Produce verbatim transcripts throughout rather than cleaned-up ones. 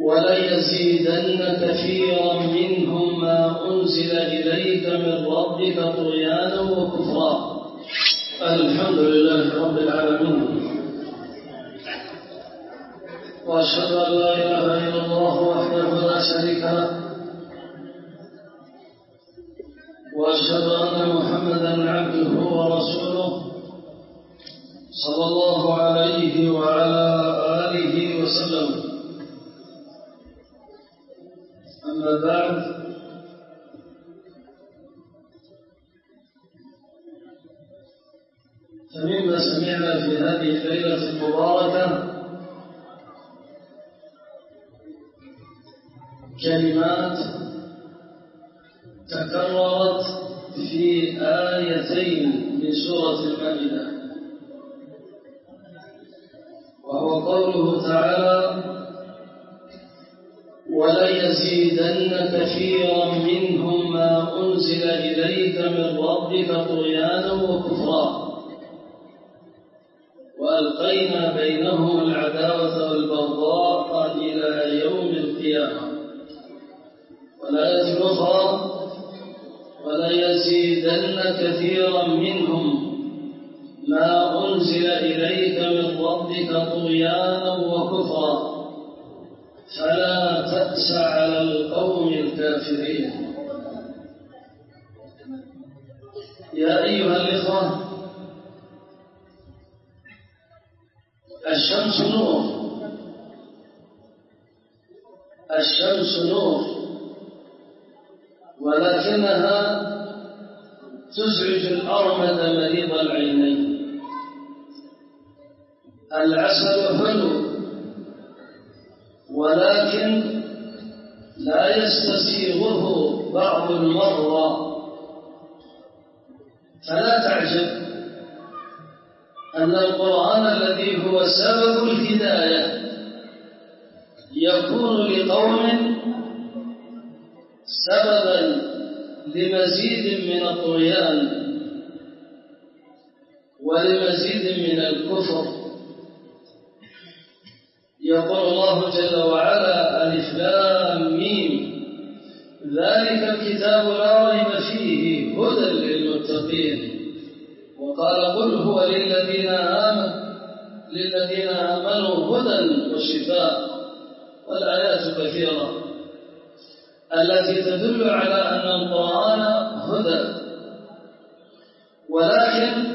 وليزيدن كثيرا منهم ما أنزل إليك من ربك طغيانا وكفرا. الحمد لله رب العالمين، وأشهد أن لا إله إلا الله وحده لا شريك له، وأشهد أن محمدا عبده ورسوله صلى الله عليه وعلى آله وسلم. أما بعد، فمما سمعنا في هذه الليلة المباركة كلمات تكررت في آيتين من سورة المائدة، وهو قوله تعالى: وليزيدن كثيرا منهم ما أنزل إليك من ربك طغيانا وكفرا وألقينا بينهم العداوة والبغضاء إلى يوم القيامة. والآية الأخرى: وليزيدن كثيرا منهم ما أنزل إليك من ربك طغيانا وكفرا فلا تأس على القوم الكافرين. يا أيها الإخوة، الشمس نور، الشمس نور، ولكنها تزعج الأرمد مريض العينين. العسل حلو، ولكن لا يستسيغه بعض المرضى، فلا تعجب أن القرآن الذي هو سبب الهداية يكون لقوم سببا لمزيد من الطغيان ولمزيد من الكفر. يقول الله جل وعلا: ألف لام ميم ذلك الكتاب لا ريب فيه هدى للمتقين. وقال: قل هو للذين آمنوا للذين آمنوا هدى وشفاء. والآيات كثيرة التي تدل على أن القرآن هدى، ولكن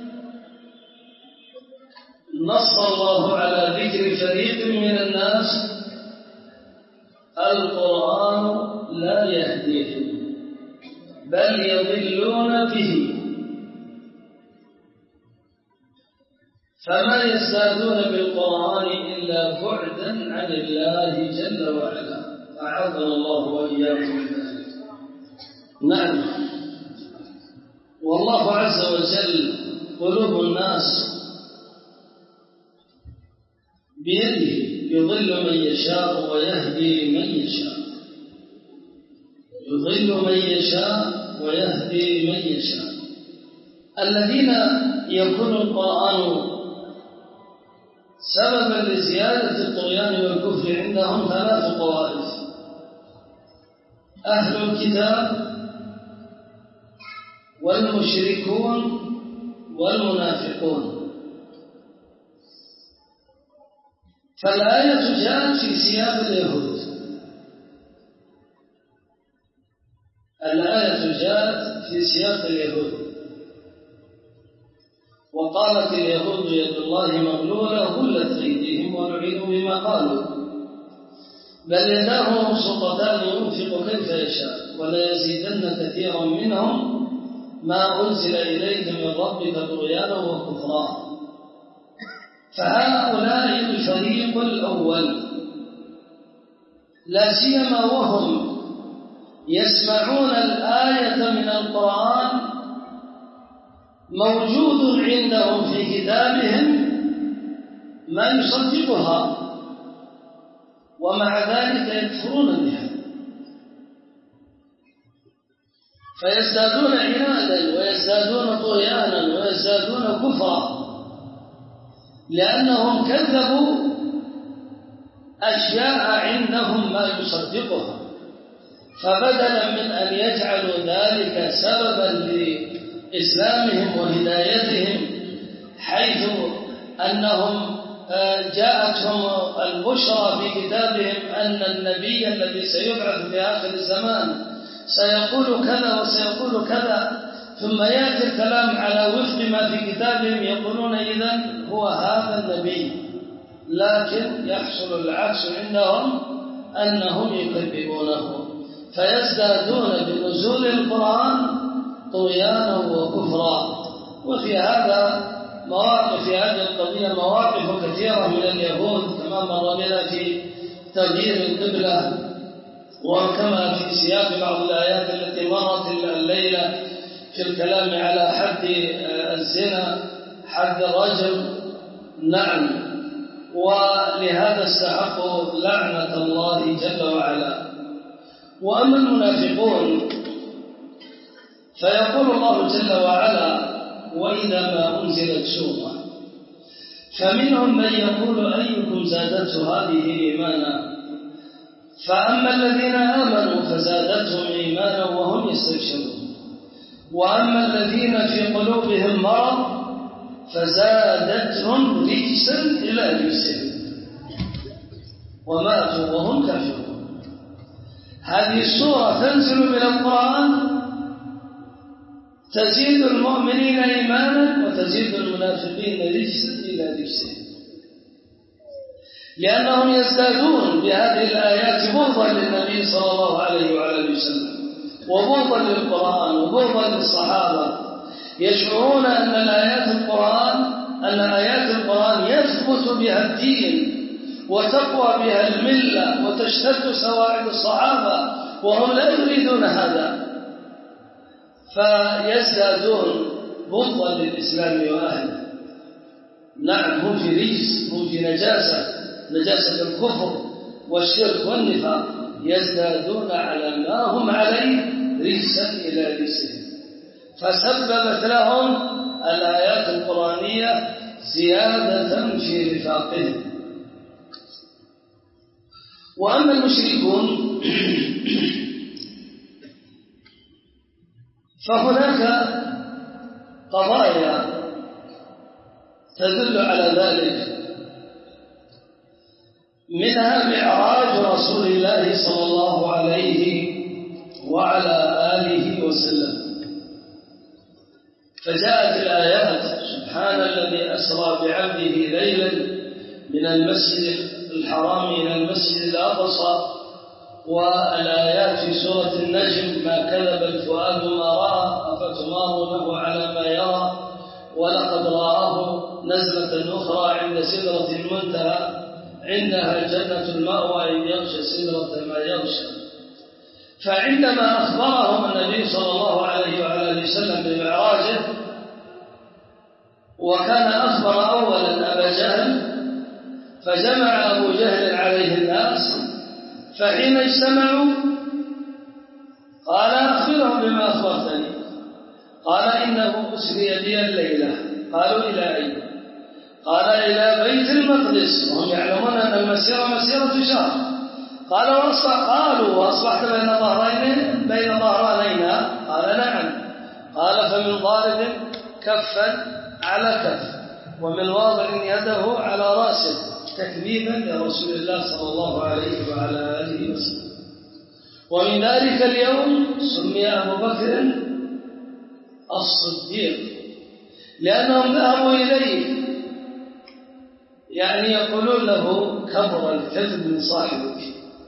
نص الله على ذكر فريق من الناس القرآن لا يهديهم بل يضلون به، فما يزدادون بالقرآن إلا بعدا عن الله جل وعلا. أعاذنا الله وإياكم من ذلك. نعم، والله عز وجل قلوب الناس بيده، يضل من يشاء ويهدي من يشاء، يضل من يشاء ويهدي من يشاء. الذين يكون القرآن سببا لزيادة الطغيان والكفر عندهم ثلاث طوائف: أهل الكتاب والمشركون والمنافقون. فالآية جاءت في سياق اليهود، الآية جاءت في سياق اليهود، وقالت اليهود يد الله مغلولة غلت أيديهم ولعنوا بما قالوا بل يداه مبسوطتان ينفق كيف يشاء وليزيدن كثيرا منهم ما أنزل إليك من ربك طغيانا وكفرا. فهؤلاء الفريق الأول لا سيما وهم يسمعون الآية من القرآن موجود عندهم في كتابهم ما يصدقها، ومع ذلك يكفرون بها، فيزدادون عنادا ويزدادون طغيانا ويزدادون كفرا، لأنهم كذبوا أشياء عندهم ما يصدقها، فبدلا من أن يجعلوا ذلك سببا لإسلامهم وهدايتهم حيث أنهم جاءتهم البشرى في كتابهم أن النبي الذي سيبعث في آخر الزمان سيقول كذا وسيقول كذا، ثم يأتي الكلام على وفق ما في كتابهم يقولون إذن هو هذا النبي، لكن يحصل العكس عندهم أنهم يكذبونه، فيزدادون بنزول القرآن طغيانا وكفرا. وفي هذا مواقف في هذه القضية مواقف كثيرة من اليهود كما مر بنا في تغيير القبلة، وكما في سياق بعض الآيات التي مرت الليلة في الكلام على حد الزنا، حد الرجم. نعم، ولهذا استحقوا لعنة الله جل وعلا. وأما المنافقون فيقول الله جل وعلا: وإذا ما أنزلت سورة فمنهم من يقول أيكم زادته هذه إيمانا، فأما الذين آمنوا فزادتهم إيمانا وهم يستبشرون، وأما الذين في قلوبهم مرض فزادتهم رجسا إلى رجسهم وماتوا وهم كافرون. هذه السورة تنزل من القرآن تزيد المؤمنين إيمانا وتزيد المنافقين رجسا إلى رجسهم، لأنهم يزدادون بهذه الآيات بغضا للنبي صلى الله عليه وآله وسلم، وبغضا للقرآن، وبغضا للصحابة. يشعرون أن الآيات القرآن أن آيات القرآن يثبت بها الدين وتقوى بها الملة وتشتد سواعد الصحابة، وهم لا يريدون هذا، فيزدادون بغضا للإسلام وأهله. نعم، هم في رجس، هم في نجاسة، نجاسة الكفر والشرك والنفاق، يزدادون على ما هم عليه رجسا إلى رجسهم، فسببت لهم الآيات القرآنية زيادة في نفاقهم. وأما المشركون فهناك قضايا تدل على ذلك، منها معراج رسول الله صلى الله عليه وعلى آله وسلم، فجاءت الآيات: سبحان الذي أسرى بعبده ليلا من المسجد الحرام إلى المسجد الأقصى، والآيات في سورة النجم: ما كذب الفؤاد ما رأى أفتمارونه على ما يرى ولقد رآه نزلة أخرى عند سدرة المنتهى عندها جنة المأوى إذ يغشى سدرة ما يغشى. فعندما أخبرهم النبي صلى الله عليه وآله وسلم بمعراجه، وكان أخبر أولا أبا جهل، فجمع أبو جهل عليه الناس، فحين اجتمعوا قال: أخبرهم بما أخبرتني. قال: إنه أسري بي الليلة. قالوا: إلى أين؟ قال: إلى بيت المقدس، وهم يعلمون أن المسيرة مسيرة شهر. قال: قالوا: وأصبحت بين ظهرين بين ظهرانينا؟ قال: نعم. قال: فمن ضارب كفا على كف، ومن واضع يده على رأسه تكذيبا لرسول الله صلى الله عليه وعلى آله وسلم. ومن ذلك اليوم سمي أبو بكر الصديق، لأنهم ذهبوا إليه يعني يقولون له: كبر الكذب من صاحبك،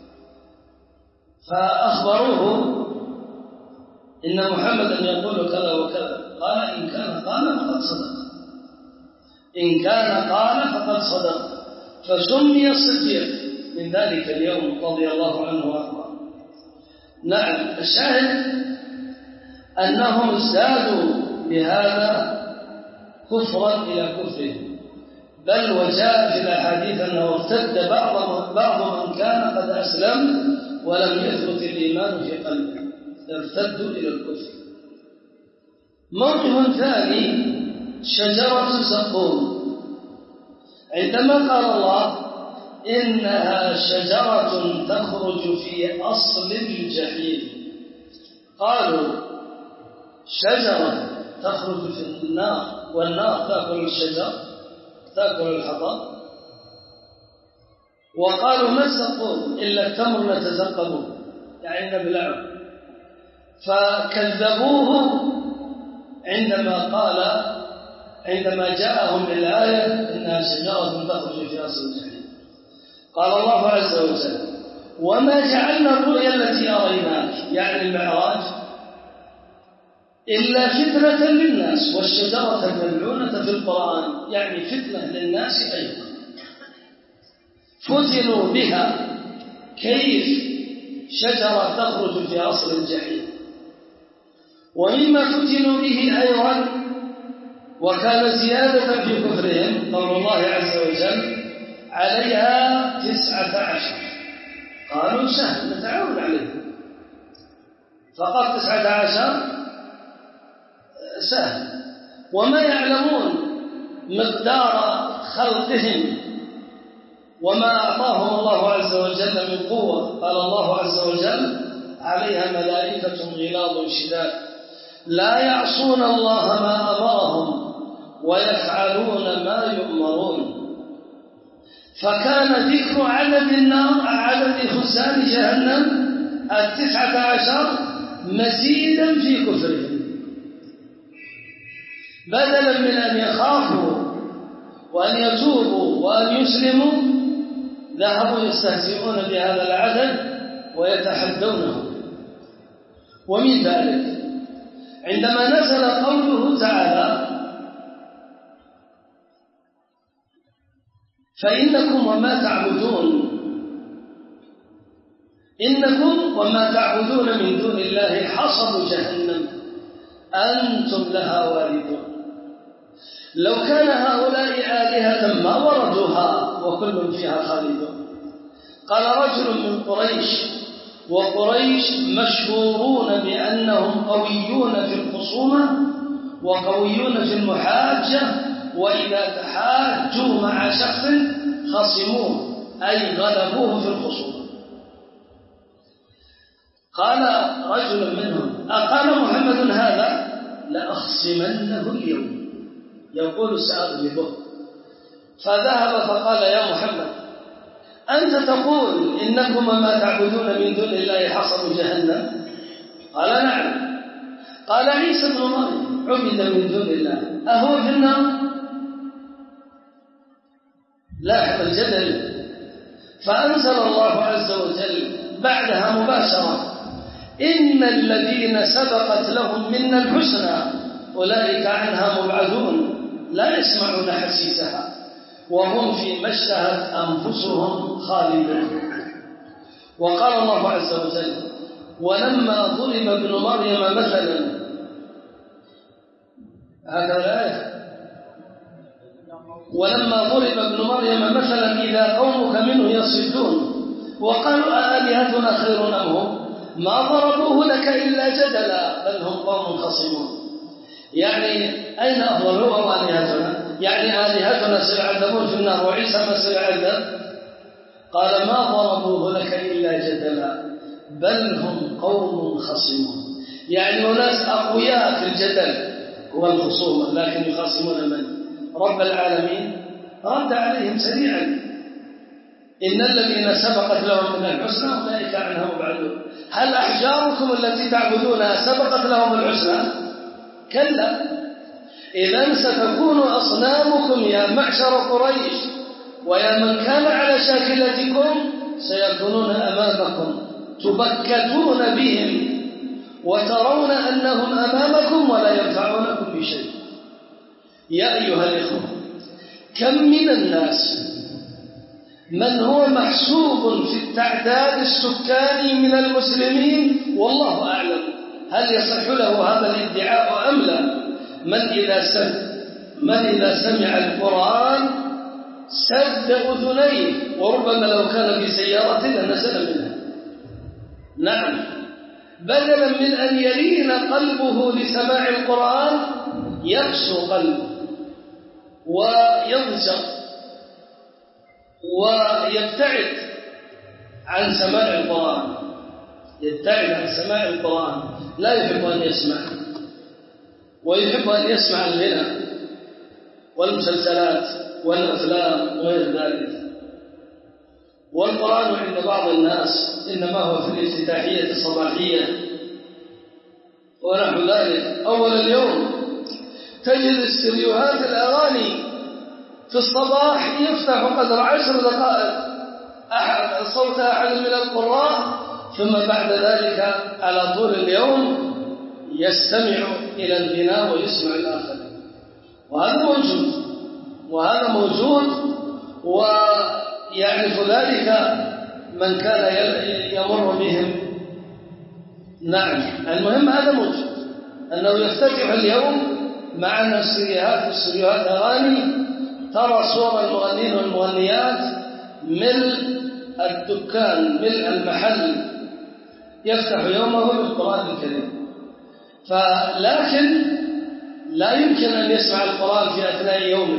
فأخبروه إن محمدا يقول كذا وكذا. قال: إن كان قال فقد صدق، إن كان قال فقد صدق، فسمي الصديق من ذلك اليوم رضي الله عنه وارضاه. نعم، الشاهد أنهم ازدادوا بهذا كفرا إلى كفرهم، بل وجاء في الأحاديث أنه ارتد بعض بعض من كان قد أسلم ولم يثبت الإيمان في قلبه، ارتدوا إلى الكفر. موقف ثاني: شجرة الزقوم. عندما قال الله: إنها شجرة تخرج في أصل الجحيم. قالوا شجرة تخرج في النار والنار تأكل الشجر تأكل الحطب. وقالوا ما الزقوم إلا التمر نتزقبه يعني نبلعه. فكذبوه عندما قال عندما جاءهم بالآية إنها شجرة تخرج في أصل الجحيم. قال الله عز وجل وما جعلنا الرؤيا التي أريناك يعني المعراج إلا فتنة للناس والشجرة الملعونة في القرآن يعني فتنة للناس أيضا فتنوا بها. كيف شجرة تخرج في أصل الجحيم؟ ومما فتنوا به أيضا وكان زيادة في كفرهم قول الله عز وجل عليها تسعة عشر. قالوا سهل نتعاون عليه فقط تسعة عشر سهل. وما يعلمون مقدار خلقهم وما أعطاهم الله عز وجل من قوة. قال الله عز وجل عليها ملائكة غلاظ شداد لا يعصون الله ما أمرهم ويفعلون ما يؤمرون. فكان ذكر عدد النار عدد خزان جهنم التسعة عشر مزيدا في كفرهم. بدلا من أن يخافوا وأن يتوبوا وأن يسلموا ذهبوا يستهزئون بهذا العدد ويتحدونه. ومن ذلك عندما نزل قوله تعالى فإنكم وما تعبدون إنكم وما تعبدون من دون الله حصب جهنم أنتم لها واردون. لو كان هؤلاء آلهة ما وردوها وكل فيها خالدون. قال رجل من قريش وقريش مشهورون بأنهم قويون في الخصومة وقويون في المحاجة وإذا تحاجوا مع شخص خصموه أي غلبوه في الخصومة. قال رجل منهم أقال محمد هذا لأخصمنه اليوم يقول سأغلبه. فذهب فقال يا محمد أنت تقول إنكم ما تعبدون من دون الله حصب جهنم؟ قال نعم. قال عيسى ابن مريم عبد من دون الله أهو في النار؟ لاحظ الجدل. فأنزل الله عز وجل بعدها مباشرة إن الذين سبقت لهم منا الحسنى أولئك عنها مبعدون لا يسمعون حسيسها وهم فيما اشتهت أنفسهم خالدون. وقال الله عز وجل ولما ضرب ابن مريم مثلا هذا الآية ولما ضرب ابن مريم مثلا إذا قومك منه يصدون وقالوا آلهتنا خير أم هم ما ضربوه لك إلا جدلا بل هم قوم خصمون. يعني أين أفضل هو آلهتنا؟ يعني آلهتنا سيعذبون في النار وعيسى ما سيعذب؟ قال ما ضربوه لك إلا جدلا بل هم قوم خصمون. يعني ناس أقوياء في الجدل والخصومة لكن يخاصمون من؟ رب العالمين. رد عليهم سريعا إن الذين سبقت لهم من الحسنى أولئك عنها مبعدون. هل أحجاركم التي تعبدونها سبقت لهم الحسنى؟ كلا. إذن ستكون أصنامكم يا معشر قريش ويا من كان على شاكلتكم سيكونون أمامكم تبكتون بهم وترون أنهم أمامكم ولا ينفعونكم بشيء. يا أيها الإخوة كم من الناس من هو محسوب في التعداد السكاني من المسلمين والله أعلم هل يصح له هذا الادعاء أم لا من إذا سمع من إذا سمع القرآن سد أذنيه وربما لو كان في سيارة لنزل منها. نعم بدلا من أن يلين قلبه لسماع القرآن يقسو قلبه ويضجر ويبتعد عن سماع القرآن، يبتعد عن سماع القرآن، لا يحب أن يسمع، ويحب أن يسمع الغنى والمسلسلات والأفلام وغير ذلك. والقرآن عند بعض الناس إنما هو في الافتتاحية الصباحية ونحو ذلك. أول اليوم تجد استديوهات الأغاني في الصباح يفتح قدر عشر دقائق أحد صوت أحد من القراء، ثم بعد ذلك على طول اليوم يستمع إلى الغناء ويسمع الآخر. وهذا موجود وهذا موجود ويعرف ذلك من كان يمر بهم. نعم، المهم هذا موجود، أنه يفتتح اليوم مع أن السيديهات والسيديهات أغاني، ترى صور المغنين والمغنيات ملء الدكان ملء المحل، يفتح يومه بالقرآن الكريم. فلكن لا يمكن أن يسمع القرآن في أثناء يومه.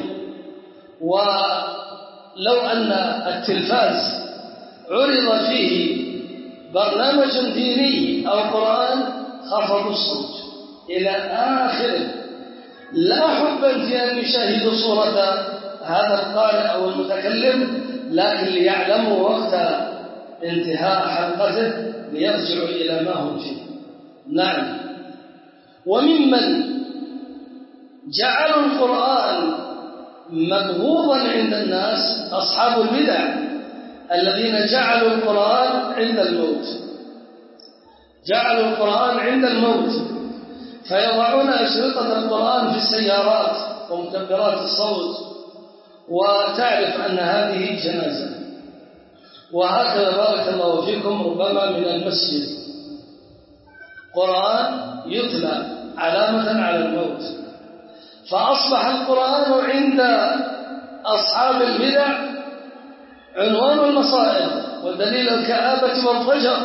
ولو أن التلفاز عرض فيه برنامج ديني أو قرآن خفضوا الصوت إلى آخره، لا حبا في أن يشاهدوا صورة هذا القارئ أو المتكلم، لكن ليعلموا وقت انتهاء حلقته ليرجعوا إلى ما هم فيه. نعم. وممن جعلوا القرآن مبغوضا عند الناس أصحاب البدع الذين جعلوا القرآن عند الموت، جعلوا القرآن عند الموت، فيضعون أشرطة القرآن في السيارات ومكبرات الصوت، وتعرف أن هذه جنازة. وهكذا بارك الله فيكم ربما من المسجد قرآن يتلى علامة على الموت، فأصبح القرآن عند أصحاب البدع عنوان المصائب ودليل الكآبة والضجر،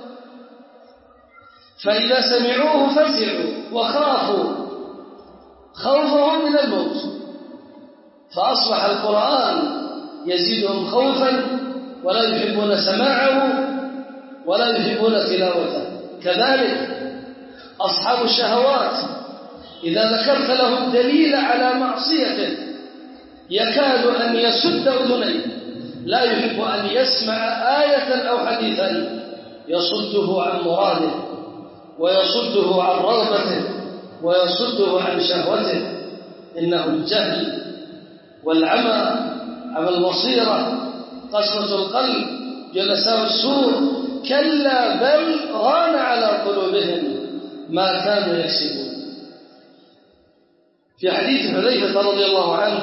فإذا سمعوه فزعوا وخافوا خوفهم من الموت، فأصبح القرآن يزيدهم خوفا ولا يحبون سماعه ولا يحبون تلاوته. كذلك أصحاب الشهوات إذا ذكرت له الدليل على معصيته يكاد أن يسد أذنيه، لا يحب أن يسمع آية أو حديثا يصده عن مراده ويصده عن رغبته ويصده عن شهوته. إنه الجهل والعمى، عمى البصيرة، قسوة القلب، جلساء السوء، كلا بل ران على قلوبهم ما كانوا يكسبون. في حديث حذيفة رضي الله عنه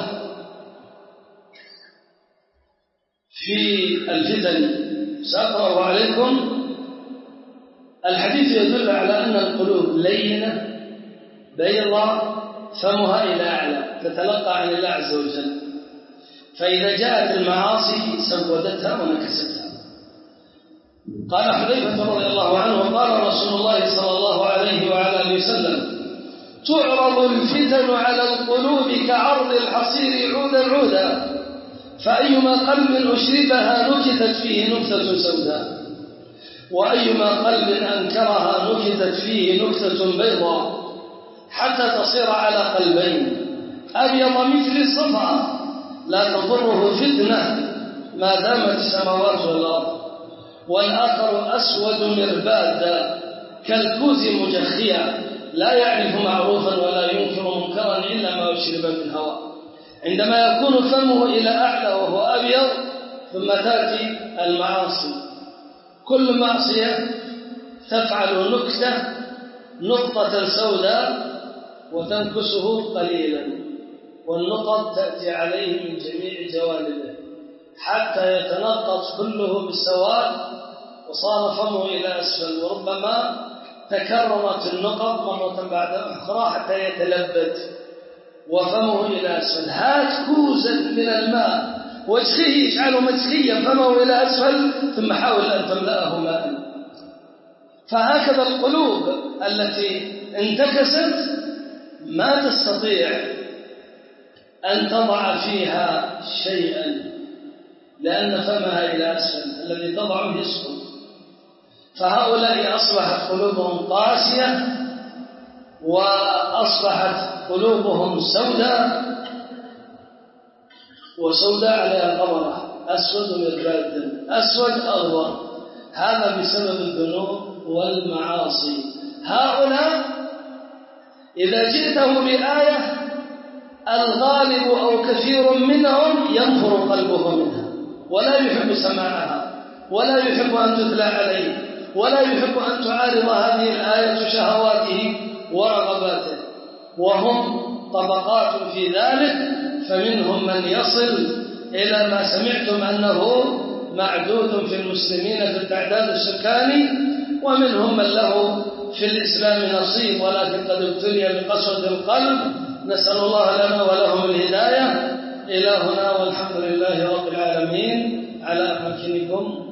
في الفتن سأقرأ عليكم. الحديث يدل على أن القلوب لينة بيضاء فمها إلى أعلى تتلقى عن الله عز وجل، فإذا جاءت المعاصي سودتها ونكستها. قال حذيفة رضي الله عنه قال رسول الله صلى الله عليه وعلى آله وسلم: تعرض الفتن على القلوب كعرض الحصير عودا عودا، فأيما قلب أشربها نكتت فيه نكتة سوداء، وأيما قلب أنكرها نكتت فيه نكتة بيضاء، حتى تصير على قلبين: أبيض مثل الصفا لا تضره فتنة ما دامت السماوات والأرض، والآخر أسود مربادا كالكوز مجخيا لا يعرف معروفا ولا ينكر منكرا إلا ما أشرب من هوى. عندما يكون فمه إلى أعلى وهو أبيض، ثم تأتي المعاصي، كل معصية تفعل نكتة نقطة سوداء وتنكسه قليلا، والنقط تأتي عليه من جميع جوانبه حتى يتنقط كله بالسواد وصار فمه إلى أسفل، وربما تكررت النقط مرة بعد أخرى حتى يتلبد وفمه إلى أسفل. هات كوزا من الماء وادخله، اجعله مدخيا فمه إلى أسفل، ثم حاول أن تملأه ماء. فهكذا القلوب التي انتكست ما تستطيع أن تضع فيها شيئا، لأن فمها إلى أسفل الذي تضعه يسقط. فهؤلاء أصبحت قلوبهم قاسية وأصبحت قلوبهم سوداء، وسوداء عليها قمرة، أسود مرباد، أسود أغوى. هذا بسبب الذنوب والمعاصي. هؤلاء إذا جئته بآية الغالب أو كثير منهم ينفر قلبه منها ولا يحب سماعها ولا يحب أن تتلى عليه ولا يحب أن تعارض هذه الآية شهواته ورغباته، وهم طبقات في ذلك. فمنهم من يصل إلى ما سمعتم أنه معدود في المسلمين في التعداد السكاني، ومنهم من له في الإسلام نصيب ولكن قد ابتلي بقسوة القلب. نسأل الله لنا ولهم الهداية. إلهنا والحمد لله رب العالمين على أماكنكم.